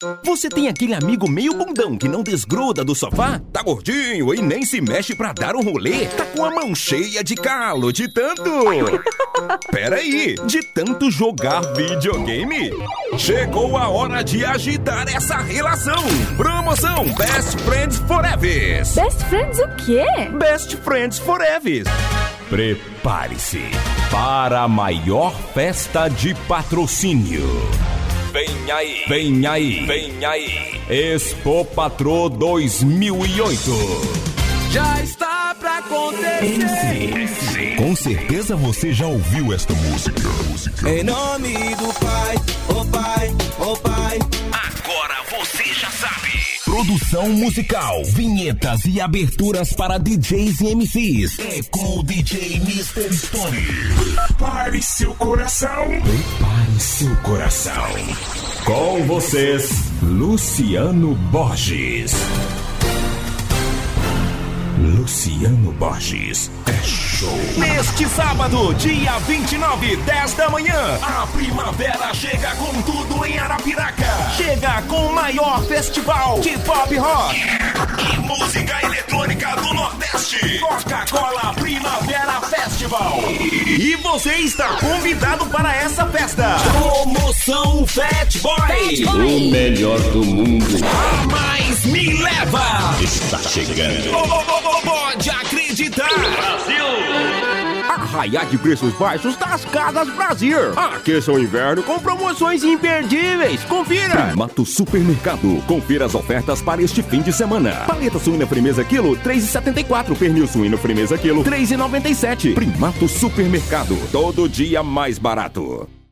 Você tem aquele amigo meio bundão que não desgruda do sofá? Tá gordinho e nem se mexe pra dar um rolê? Tá com a mão cheia de calo de tanto... Pera aí, de tanto jogar videogame? Chegou a hora de agitar essa relação. Promoção Best Friends Forever. Best Friends o quê? Best Friends Forever. Prepare-se para a maior festa de patrocínio. Vem aí, vem aí, vem aí. Expo Patrô 2008. Já está pra acontecer. Com certeza você já ouviu esta música. Em nome do Pai, oh Pai, oh Pai. Agora você já sabe. Produção musical, vinhetas e aberturas para DJs e MCs. É com o DJ Mr. Story. Prepare seu coração. Prepare seu coração. Com vocês, Luciano Borges. Luciano Borges é show. Neste sábado, dia 29, 10 da manhã, a primavera chega com tudo em Arapiraca. Chega com o maior festival de pop rock e música eletrônica do Nordeste. Coca-Cola Primavera Festival. E você está convidado para essa festa. Promoção Fat Boy. O melhor do mundo. A Mais Me Leva. Está chegando. Pode acreditar! Brasil! Arraiá de preços baixos das Casas Brasil. Aqueça o inverno com promoções imperdíveis. Confira! Primato Supermercado. Confira as ofertas para este fim de semana. Paleta suína firmeza quilo, R$ 3,74. Pernil suíno firmeza quilo, R$ 3,97. Primato Supermercado. Todo dia mais barato.